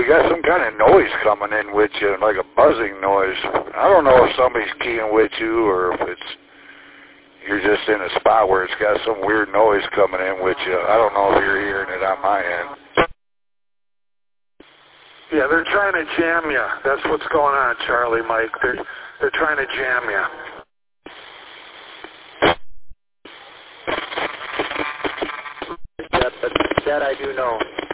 you got some kind of noise coming in with you, like a buzzing noise. I don't know if somebody's keying with you or if you're just in a spot where it's got some weird noise coming in with you. I don't know if you're hearing it on my end. Yeah, they're trying to jam you. That's what's going on, Charlie, Mike. They're trying to jam you. That I do know.